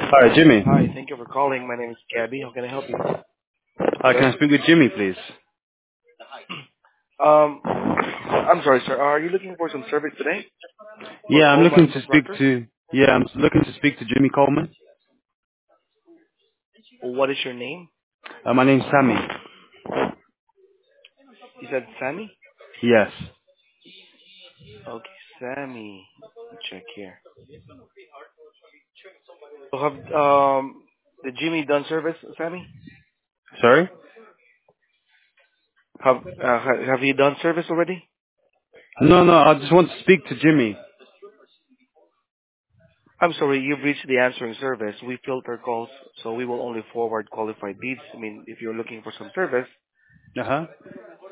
Hi, Jimmy. Hi, thank you for calling. My name is Gabby. How can I help you? Hi, can I speak with Jimmy, please? Um, I'm sorry, sir. Are you looking for some service today for Yeah, I'm looking Coleman to speak Contractors? to. Yeah, I'm looking to speak to Jimmy Coleman. What is your name? My name's Sammy. You said Sammy? Yes. Okay, Sammy. Check here. So have the Jimmy done service, Sammy? Sorry? Have you done service already? No, no, I just want to speak to Jimmy. I'm sorry, you've reached the answering service. We filter calls, so we will only forward qualified leads. I mean, if you're looking for some service, Uh huh.